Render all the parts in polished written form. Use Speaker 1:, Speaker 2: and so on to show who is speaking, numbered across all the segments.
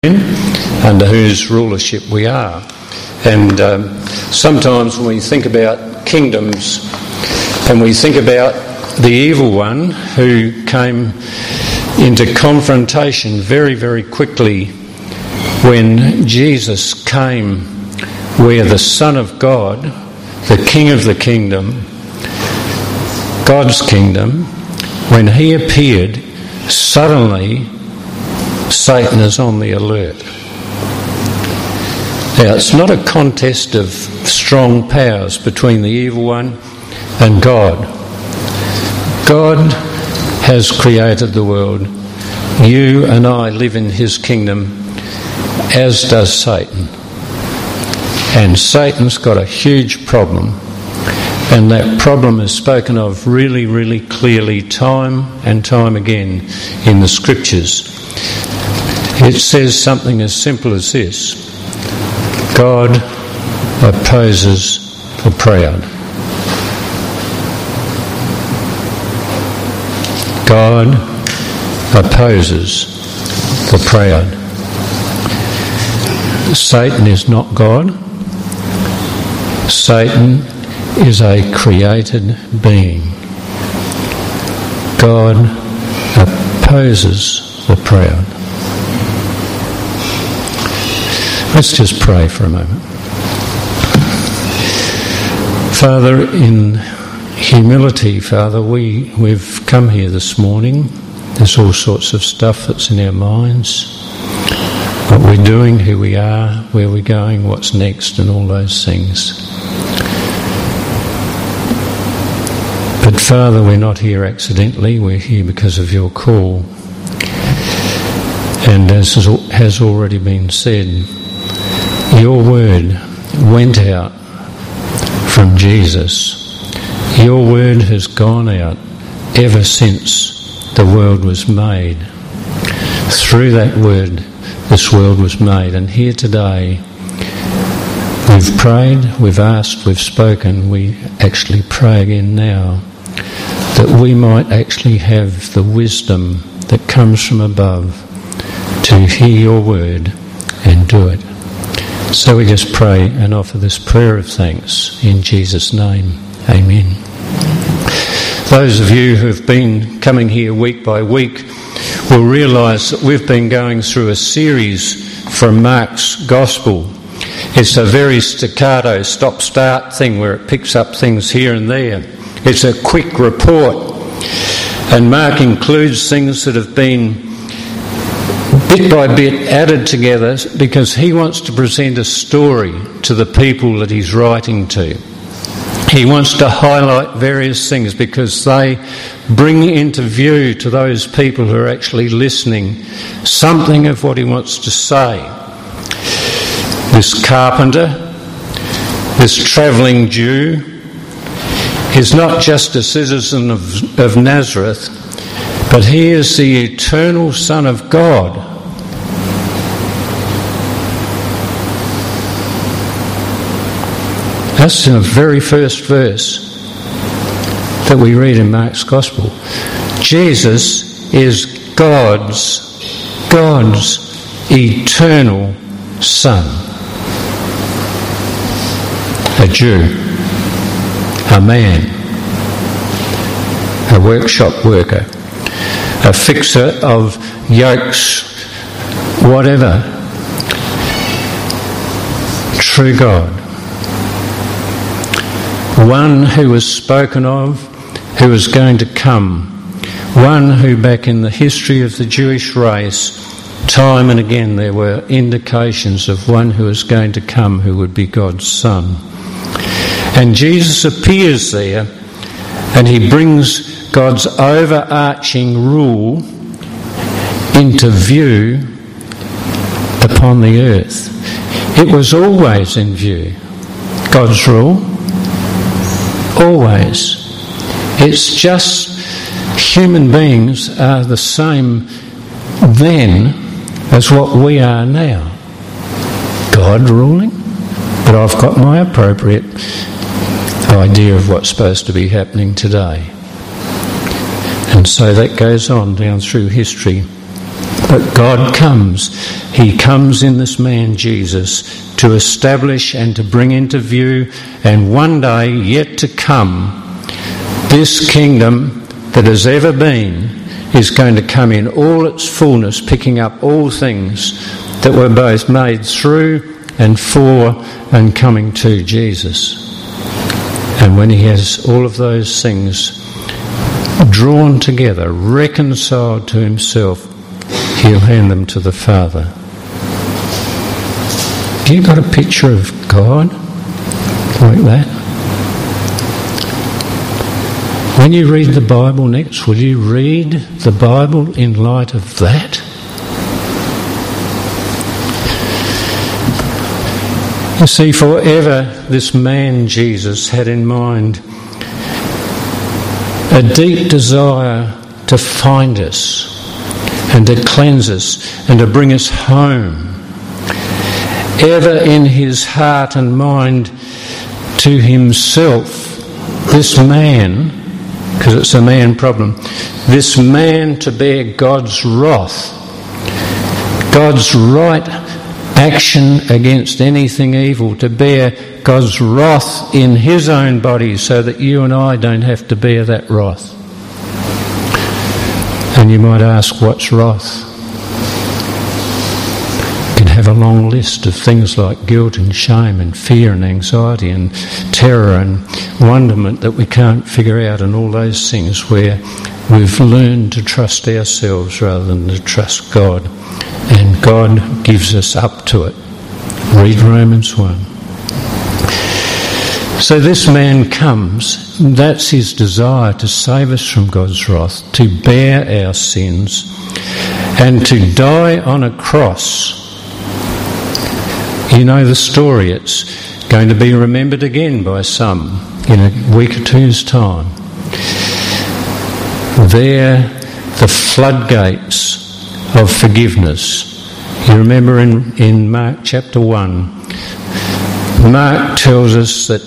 Speaker 1: under whose rulership we are. And sometimes when we think about kingdoms and we think about the evil one who came into confrontation very, very quickly when Jesus came, where the Son of God, the King of the kingdom, God's kingdom, when he appeared, suddenly Satan is on the alert. Now, it's not a contest of strong powers between the evil one and God. God has created the world. You and I live in his kingdom, as does Satan. And Satan's got a huge problem. And that problem is spoken of really, really clearly time and time again in the scriptures. It says something as simple as this: God opposes the proud. God opposes the proud. Satan is not God. Satan is a created being. God opposes the proud. Let's just pray for a moment. Father, in humility, Father, we've come here this morning. There's all sorts of stuff that's in our minds. What we're doing, who we are, where we're going, what's next, and all those things. But Father, we're not here accidentally. We're here because of your call. And as has already been said, your word went out from Jesus. Your word has gone out ever since the world was made. Through that word, this world was made. And here today, we've prayed, we've asked, we've spoken. We actually pray again now that we might actually have the wisdom that comes from above to hear your word and do it. So we just pray and offer this prayer of thanks in Jesus' name. Amen. Those of you who have been coming here week by week will realise that we've been going through a series from Mark's Gospel. It's a very staccato stop-start thing where it picks up things here and there. It's a quick report. And Mark includes things that have been bit by bit added together because he wants to present a story to the people that he's writing to. He wants to highlight various things because they bring into view to those people who are actually listening something of what he wants to say. This carpenter, this travelling Jew, is not just a citizen of Nazareth, but he is the eternal Son of God. That's in the very first verse that we read in Mark's Gospel. Jesus is God's eternal Son. A Jew, a man, a workshop worker, a fixer of yokes, whatever. True God. One who was spoken of, who was going to come. One who back in the history of the Jewish race, time and again there were indications of one who was going to come who would be God's Son. And Jesus appears there and he brings God's overarching rule into view upon the earth. It was always in view, God's rule. Always. It's just human beings are the same then as what we are now. God ruling, but I've got my appropriate idea of what's supposed to be happening today. And so that goes on down through history. But God comes. He comes in this man Jesus to establish and to bring into view, and one day yet to come, this kingdom that has ever been is going to come in all its fullness, picking up all things that were both made through and for and coming to Jesus. And when he has all of those things drawn together, reconciled to himself, he'll hand them to the Father. Have you got a picture of God like that? When you read the Bible next, will you read the Bible in light of that? You see, forever this man Jesus had in mind a deep desire to find us and to cleanse us and to bring us home. Ever in his heart and mind to himself, this man, because it's a man problem, this man to bear God's wrath, God's right action against anything evil, to bear God's wrath in his own body so that you and I don't have to bear that wrath. And you might ask, what's wrath? You can have a long list of things like guilt and shame and fear and anxiety and terror and wonderment that we can't figure out, and all those things where we've learned to trust ourselves rather than to trust God. And God gives us up to it. Read Romans 1. So this man comes, that's his desire, to save us from God's wrath, to bear our sins, and to die on a cross. You know the story, it's going to be remembered again by some in a week or two's time. There, the floodgates of forgiveness. You remember in Mark chapter 1, Mark tells us that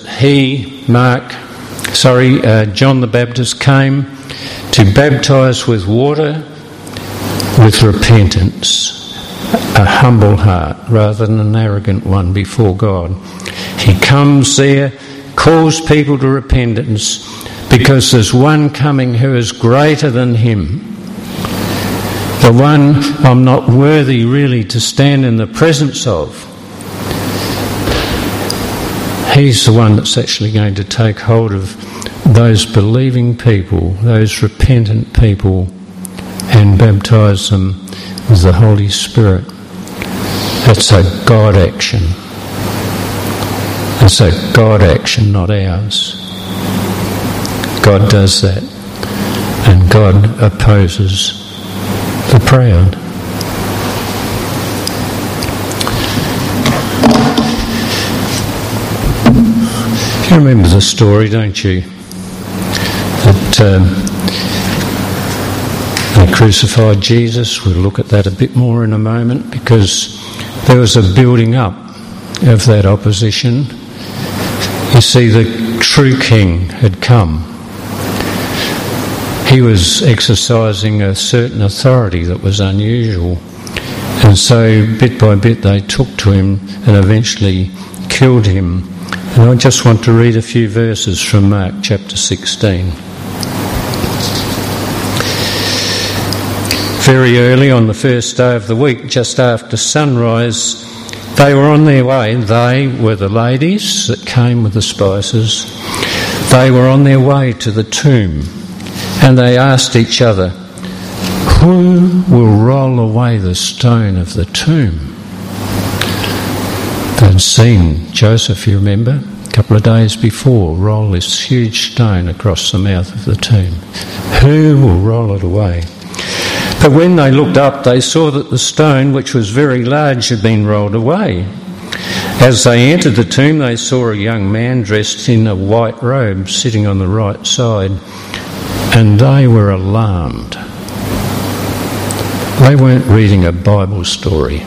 Speaker 1: John the Baptist came to baptise with water with repentance, a humble heart rather than an arrogant one before God. He comes there, calls people to repentance, because there's one coming who is greater than him. The one I'm not worthy really to stand in the presence of. He's the one that's actually going to take hold of those believing people, those repentant people, and baptise them with the Holy Spirit. That's a God action. It's a God action, not ours. God does that, and God opposes the proud. You remember the story, don't you? That they crucified Jesus. We'll look at that a bit more in a moment, because there was a building up of that opposition. You see, the true king had come. He was exercising a certain authority that was unusual, and so bit by bit they took to him and eventually killed him. And I just want to read a few verses from Mark chapter 16. Very early on the first day of the week, just after sunrise, they were on their way. They were the ladies that came with the spices. They were on their way to the tomb, and they asked each other, "Who will roll away the stone of the tomb?" They'd seen Joseph, you remember, a couple of days before, roll this huge stone across the mouth of the tomb. Who will roll it away? But when they looked up, they saw that the stone, which was very large, had been rolled away. As they entered the tomb, they saw a young man dressed in a white robe sitting on the right side, and they were alarmed. They weren't reading a Bible story.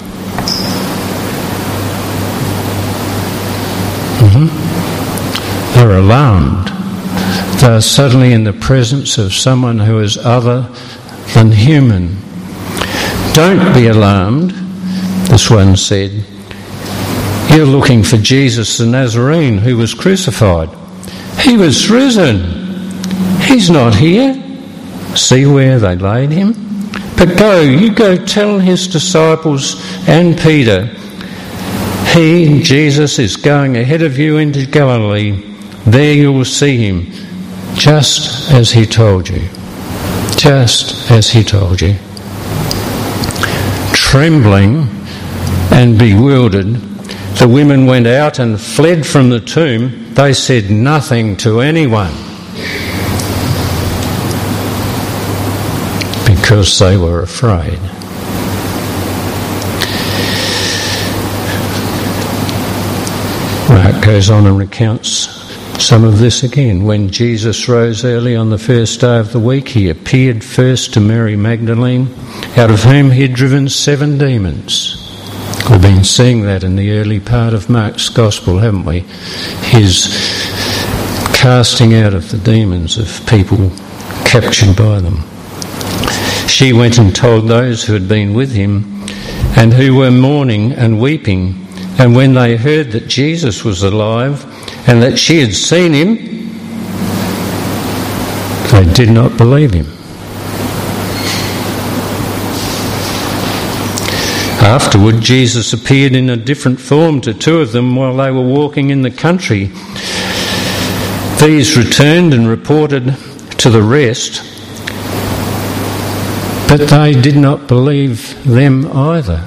Speaker 1: They were alarmed. They are suddenly in the presence of someone who is other than human. "Don't be alarmed," this one said. "You're looking for Jesus the Nazarene who was crucified. He was risen. He's not here. See where they laid him? But you go tell his disciples and Peter, he, Jesus, is going ahead of you into Galilee. There you will see him, just as he told you." Just as he told you. Trembling and bewildered, the women went out and fled from the tomb. They said nothing to anyone because they were afraid. Mark goes on and recounts some of this again. When Jesus rose early on the first day of the week, he appeared first to Mary Magdalene, out of whom he had driven 7 demons. We've been seeing that in the early part of Mark's Gospel, haven't we? His casting out of the demons of people captured by them. She went and told those who had been with him and who were mourning and weeping. And when they heard that Jesus was alive and that she had seen him, they did not believe him. Afterward, Jesus appeared in a different form to 2 of them while they were walking in the country. These returned and reported to the rest, but they did not believe them either.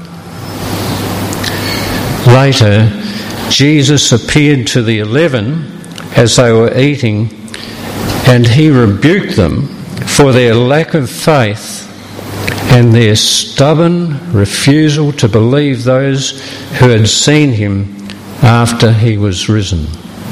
Speaker 1: Later, Jesus appeared to the 11 as they were eating, and he rebuked them for their lack of faith and their stubborn refusal to believe those who had seen him after he was risen.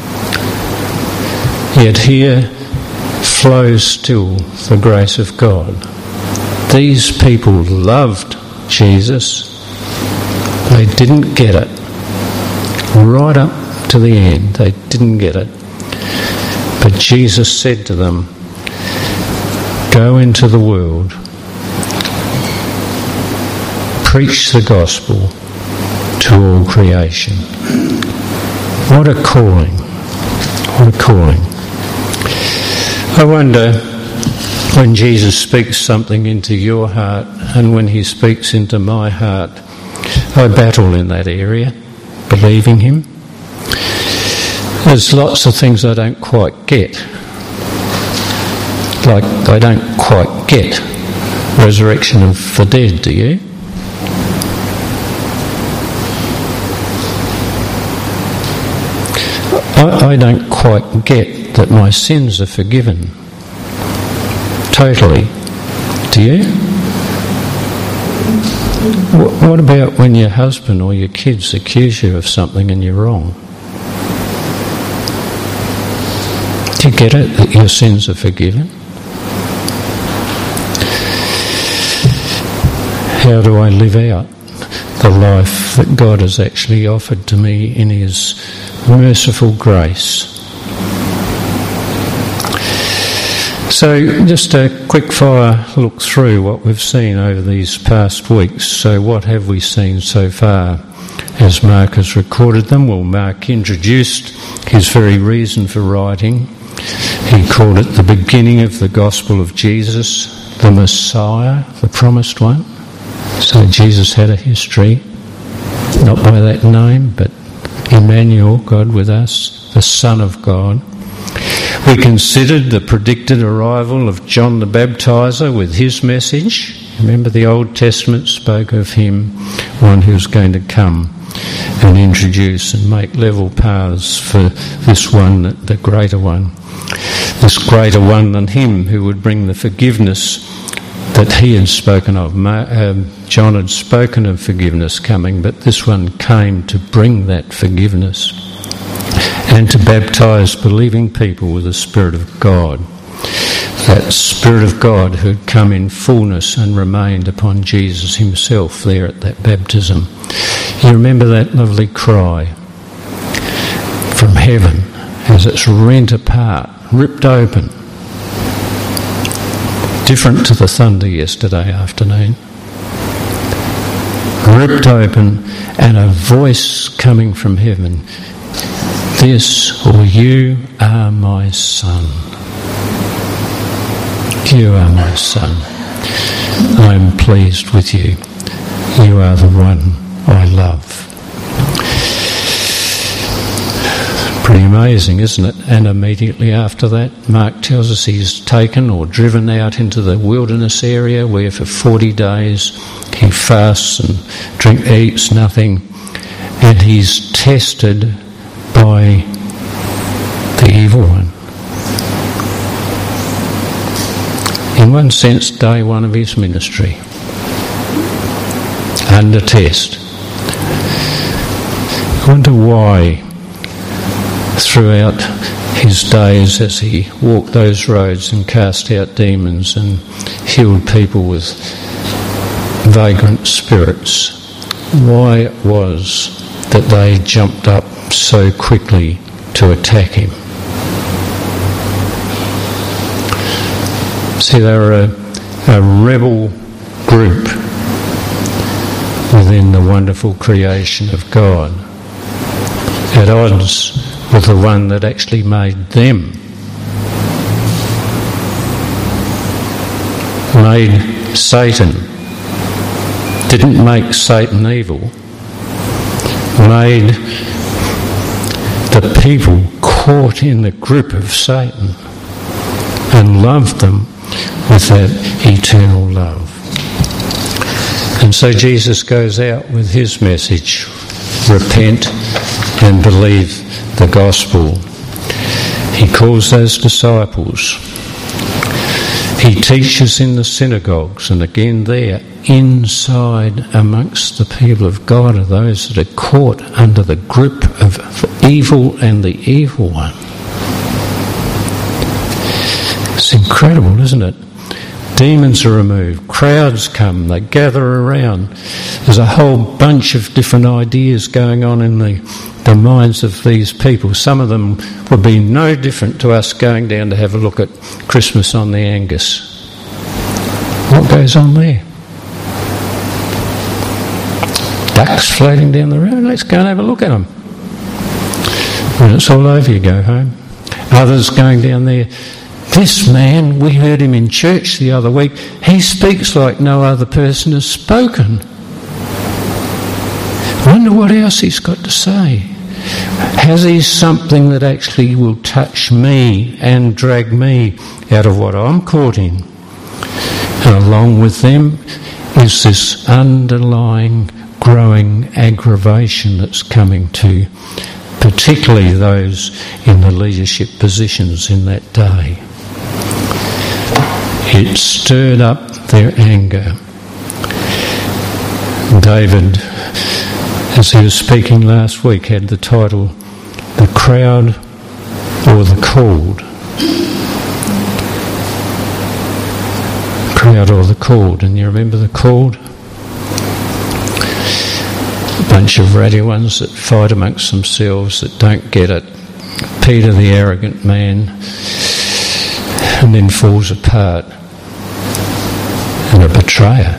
Speaker 1: Yet here flows still the grace of God. These people loved Jesus. They didn't get it. Right up to the end, they didn't get it. But Jesus said to them, "Go into the world, preach the gospel to all creation." What a calling. What a calling. I wonder, when Jesus speaks something into your heart and when he speaks into my heart, I battle in that area, believing him. There's lots of things I don't quite get. Like, I don't quite get resurrection of the dead, do you? I don't quite get that my sins are forgiven. Totally. Do you? What about when your husband or your kids accuse you of something and you're wrong? Do you get it, that your sins are forgiven? How do I live out the life that God has actually offered to me in his merciful grace? So just a quick fire look through what we've seen over these past weeks. So what have we seen so far as Mark has recorded them? Well, Mark introduced his very reason for writing. He called it the beginning of the gospel of Jesus, the Messiah, the promised one. So Jesus had a history, not by that name, but Emmanuel, God with us, the Son of God. We considered the predicted arrival of John the Baptizer with his message. Remember, the Old Testament spoke of him, one who's going to come and introduce and make level paths for this one, the greater one. This greater one than him, who would bring the forgiveness that he had spoken of. John had spoken of forgiveness coming, but this one came to bring that forgiveness and to baptise believing people with the Spirit of God. That Spirit of God who had come in fullness and remained upon Jesus himself there at that baptism. You remember that lovely cry from heaven as it's rent apart, ripped open. Different to the thunder yesterday afternoon. ripped open, and a voice coming from heaven, "This, or you are my son. You are my son. I am pleased with you. You are the one I love." Pretty amazing, isn't it? And immediately after that, Mark tells us he's taken or driven out into the wilderness area where for 40 days he fasts and eats nothing, and he's tested by the evil one. In one sense, day one of his ministry, under test. I wonder why throughout his days as he walked those roads and cast out demons and healed people with vagrant spirits, why it was that they jumped up so quickly to attack him. See, they were a rebel group within the wonderful creation of God, at odds with the one that actually made them, made Satan, didn't make Satan evil, made the people caught in the grip of Satan and loved them with that eternal love. And so Jesus goes out with his message, repent and believe the gospel. He calls those disciples. He teaches in the synagogues, and again there, inside amongst the people of God are those that are caught under the grip of evil and the evil one. It's incredible, isn't it? Demons are removed, crowds come, they gather around. There's a whole bunch of different ideas going on in the minds of these people. Some of them would be no different to us going down to have a look at Christmas on the Angus. What goes on there? Ducks floating down the road, let's go and have a look at them. When it's all over, you go home. Others going down there, this man, we heard him in church the other week, he speaks like no other person has spoken. I wonder what else he's got to say. Has he something that actually will touch me and drag me out of what I'm caught in? And along with them is this underlying, growing aggravation that's coming to particularly those in the leadership positions in that day. It stirred up their anger. David, as he was speaking last week, had the title, "The Crowd or the Called." Crowd or the Called. And you remember the called? A bunch of ratty ones that fight amongst themselves, that don't get it. Peter, the arrogant man, and then falls apart. And a betrayer.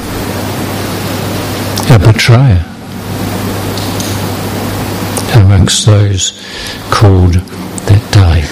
Speaker 1: A betrayer. Amongst those called that day.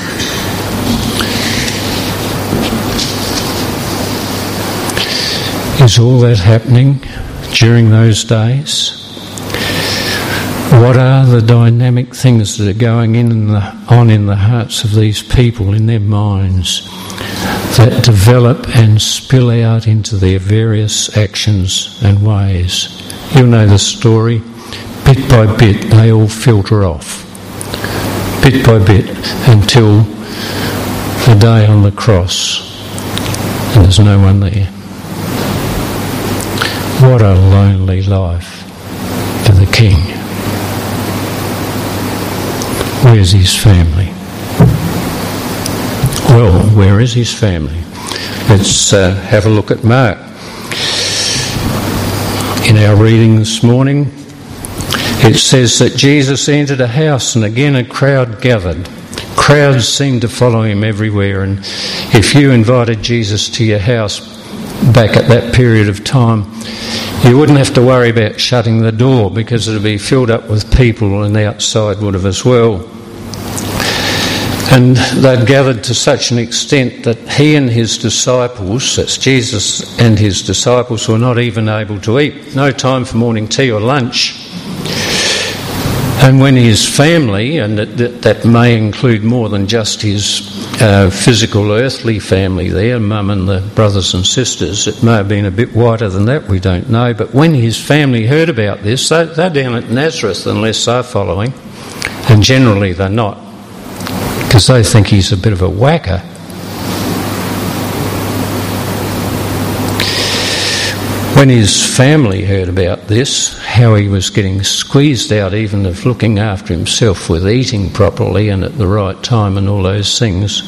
Speaker 1: Is all that happening during those days? What are the dynamic things that are going on in the hearts of these people, in their minds, that develop and spill out into their various actions and ways? You'll know the story. Bit by bit, they all filter off. Bit by bit, until the day on the cross, and there's no one there. What a lonely life for the king. Where's his family? Well, where is his family? Let's have a look at Mark. In our reading this morning, it says that Jesus entered a house, and again a crowd gathered. Crowds seemed to follow him everywhere, and if you invited Jesus to your house, back at that period of time, you wouldn't have to worry about shutting the door because it would be filled up with people, and the outside would have as well. And they'd gathered to such an extent that he and his disciples, that's Jesus and his disciples, were not even able to eat. No time for morning tea or lunch. And when his family, and that may include more than just his physical earthly family there, mum and the brothers and sisters, it may have been a bit wider than that, we don't know, but when his family heard about this, they're down at Nazareth unless they're following, and generally they're not, because they think he's a bit of a whacker. When his family heard about this, how he was getting squeezed out even of looking after himself with eating properly and at the right time and all those things,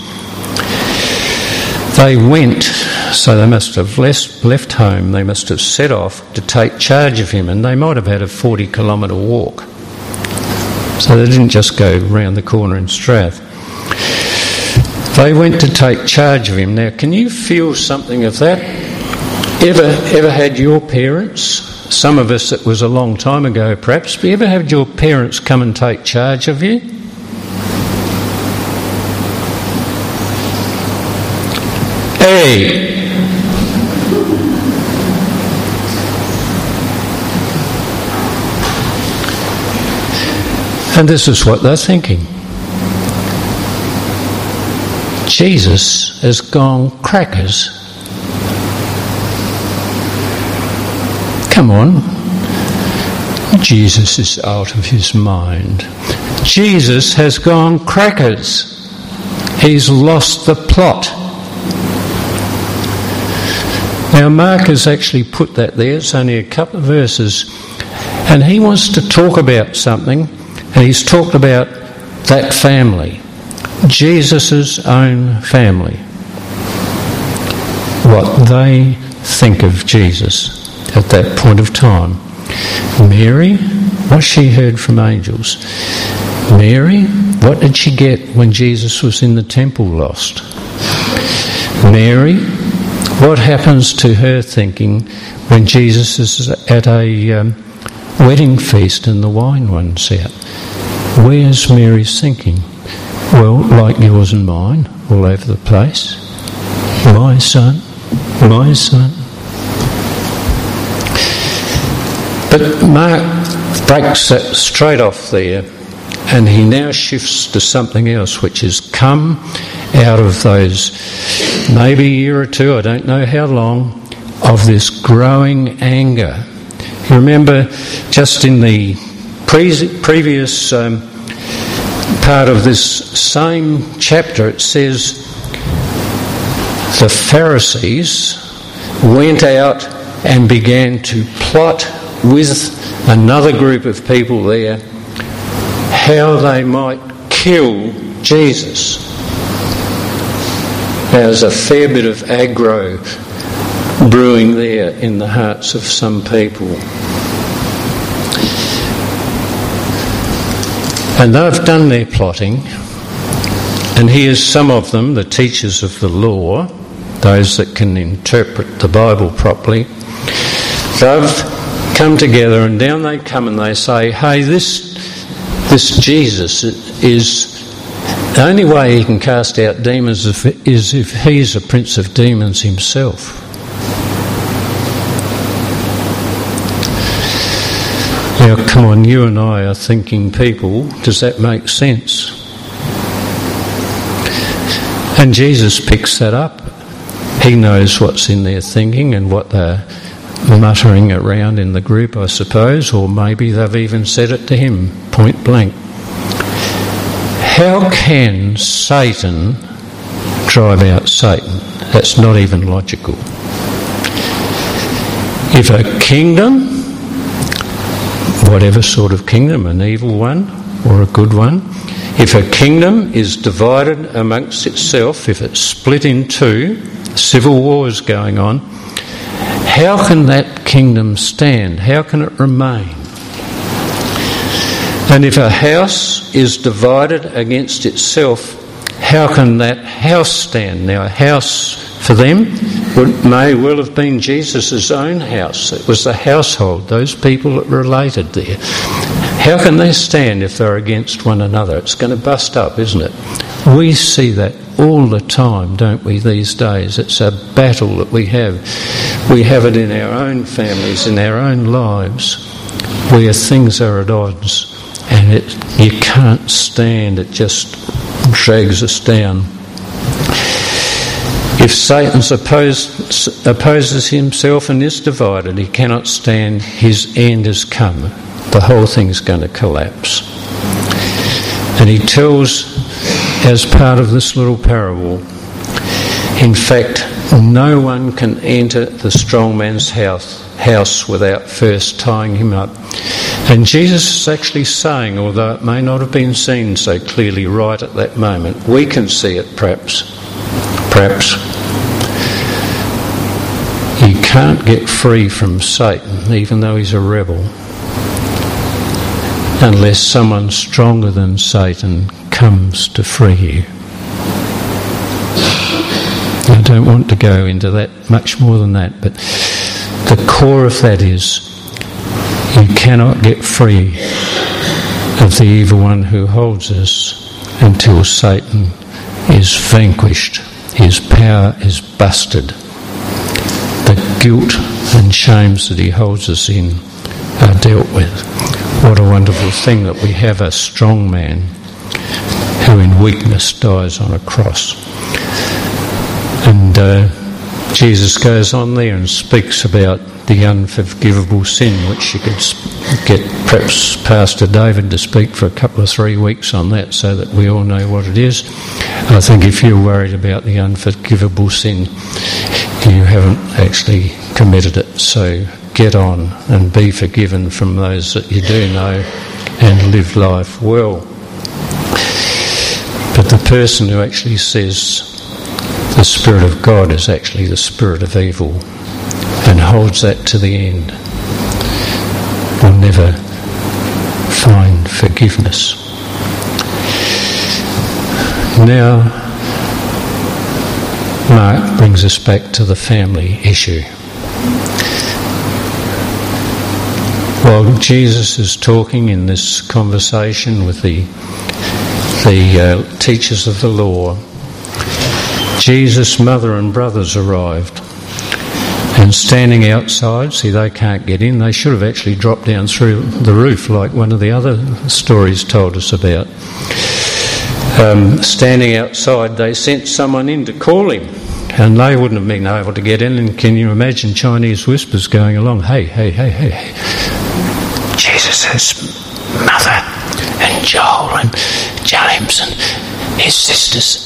Speaker 1: they went, so they must have left home, they must have set off to take charge of him, and they might have had a 40-kilometre walk. So they didn't just go round the corner in Strath. They went to take charge of him. Now, can you feel something of that? Ever had your parents, some of us it was a long time ago perhaps, but ever had your parents come and take charge of you? Hey! And this is what they're thinking. Jesus has gone crackers. Come on. Jesus is out of his mind. Jesus has gone crackers. He's lost the plot. Now Mark has actually put that there. It's only a couple of verses. And he wants to talk about something. And he's talked about that family. Jesus' own family. What they think of Jesus at that point of time. Mary, what she heard from angels. Mary, what did she get when Jesus was in the temple lost? Mary, what happens to her thinking when Jesus is at a wedding feast and the wine runs out? Where's Mary's thinking? Well, like yours and mine, all over the place. My son, my son. But Mark breaks that straight off there, and he now shifts to something else which has come out of those maybe a year or two, I don't know how long, of this growing anger. You remember just in the previous part of this same chapter, it says the Pharisees went out and began to plot with another group of people there how they might kill Jesus. There's a fair bit of aggro brewing there in the hearts of some people. And they've done their plotting, and here's some of them, the teachers of the law, those that can interpret the Bible properly. They've come together, and down they come and they say, hey, this Jesus is, the only way he can cast out demons is if he's a prince of demons himself. Now, come on, you and I are thinking people. Does that make sense? And Jesus picks that up. He knows what's in their thinking and what they're muttering around in the group, I suppose, or maybe they've even said it to him, point blank. How can Satan drive out Satan? That's not even logical. If a kingdom, whatever sort of kingdom, an evil one or a good one, if a kingdom is divided amongst itself, if it's split in two, civil wars going on, how can that kingdom stand? How can it remain? And if a house is divided against itself, how can that house stand? Now, a house For them, it may well have been Jesus' own house. It was the household, those people that related there. How can they stand if they're against one another? It's going to bust up, isn't it? We see that all the time, don't we, these days? It's a battle that we have. We have it in our own families, in our own lives, where things are at odds and you can't stand. It just drags us down. If Satan opposes himself and is divided, he cannot stand. His end has come. The whole thing's going to collapse. And he tells, as part of this little parable, in fact, no one can enter the strong man's house without first tying him up. And Jesus is actually saying, although it may not have been seen so clearly right at that moment, we can see it perhaps, you can't get free from Satan, even though he's a rebel, unless someone stronger than Satan comes to free you. I don't want to go into that much more than that, but the core of that is you cannot get free of the evil one who holds us until Satan is vanquished, his power is busted. The guilt and shames that he holds us in are dealt with. What a wonderful thing that we have a strong man who in weakness dies on a cross. And Jesus goes on there and speaks about the unforgivable sin, which you could get perhaps Pastor David to speak for a couple of 3 weeks on that so that we all know what it is. I think if you're worried about the unforgivable sin, you haven't actually committed it. So get on and be forgiven from those that you do know and live life well. But the person who actually says the Spirit of God is actually the spirit of evil and holds that to the end will never find forgiveness. Now, Mark brings us back to the family issue. While Jesus is talking in this conversation with the teachers of the law, Jesus' mother and brothers arrived, and standing outside, see, they can't get in. They should have actually dropped down through the roof like one of the other stories told us about. Standing outside, they sent someone in to call him, and they wouldn't have been able to get in. And can you imagine Chinese whispers going along, hey, hey, hey, hey, Jesus' mother and Joel and James and his sisters.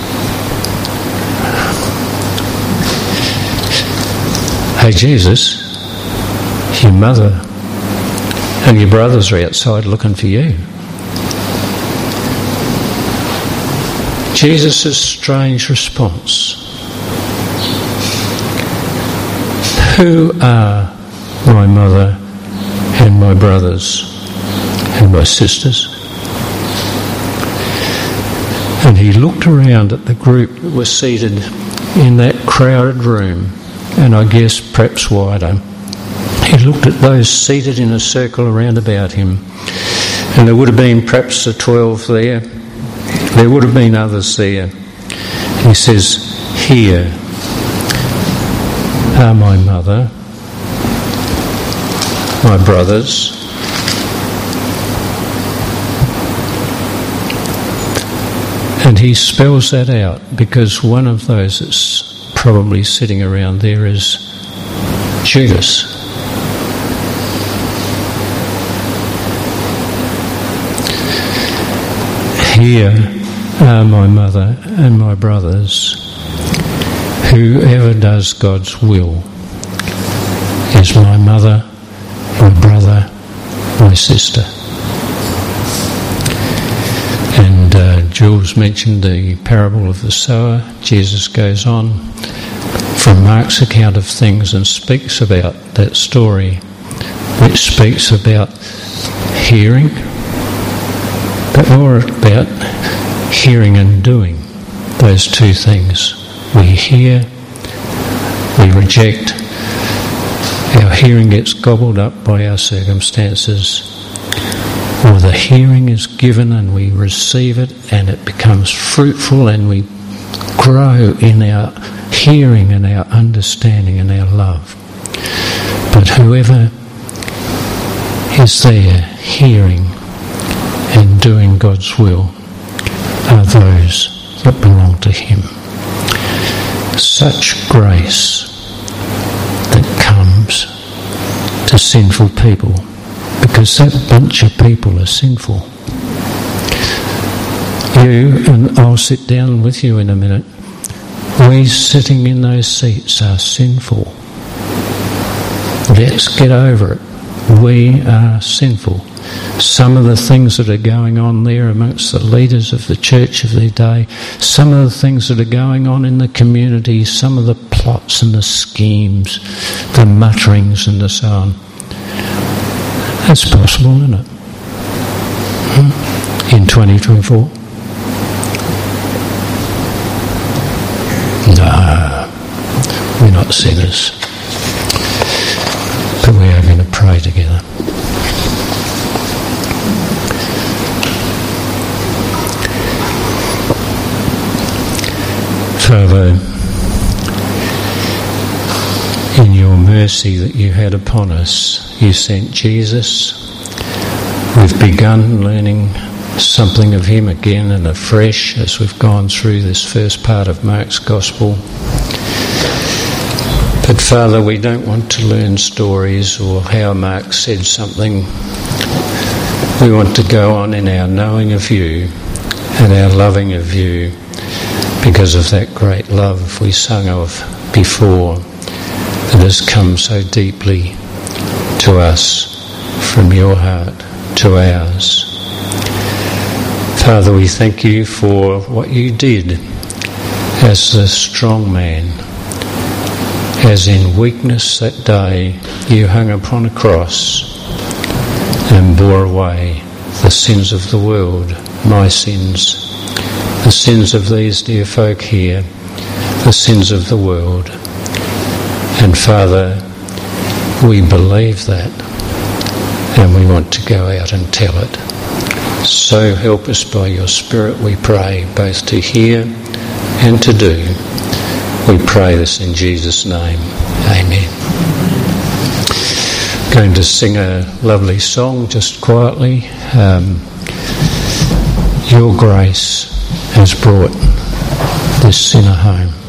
Speaker 1: Hey Jesus, your mother and your brothers are outside looking for you. Jesus' strange response. Who are my mother and my brothers and my sisters? And he looked around at the group that were seated in that crowded room, and I guess perhaps wider. He looked at those seated in a circle around about him, and there would have been perhaps the 12 there. There would have been others there. He says, here are my mother, my brothers, and he spells that out because one of those that's probably sitting around there is Judas. Here are my mother and my brothers. Whoever does God's will is my mother, my brother, my sister. And Jules mentioned the parable of the sower. Jesus goes on from Mark's account of things and speaks about that story, which speaks about hearing, but more about hearing and doing, those two things. We hear we reject, our hearing gets gobbled up by our circumstances, or the hearing is given and we receive it and it becomes fruitful and we grow in our hearing and our understanding and our love. But whoever is there hearing and doing God's will are those that belong to Him. Such grace that comes to sinful people, because that bunch of people are sinful. You, and I'll sit down with you in a minute, we sitting in those seats are sinful. Let's get over it. We are sinful. Some of the things that are going on there amongst the leaders of the church of their day, some of the things that are going on in the community, some of the plots and the schemes, the mutterings and the so on. That's possible, isn't it? In 2024? No, we're not sinners. But we are going to pray together. Father, in your mercy that you had upon us, you sent Jesus. We've begun learning something of him again and afresh as we've gone through this first part of Mark's Gospel. But Father, we don't want to learn stories or how Mark said something. We want to go on in our knowing of you and our loving of you, because of that great love we sung of before that has come so deeply to us from your heart to ours. Father, we thank you for what you did as the strong man, as in weakness that day you hung upon a cross and bore away the sins of the world, my sins, the sins of these dear folk here, the sins of the world. And Father, we believe that and we want to go out and tell it. So help us by your Spirit, we pray, both to hear and to do. We pray this in Jesus' name. Amen. Going to sing a lovely song just quietly. Your grace has brought this sinner home.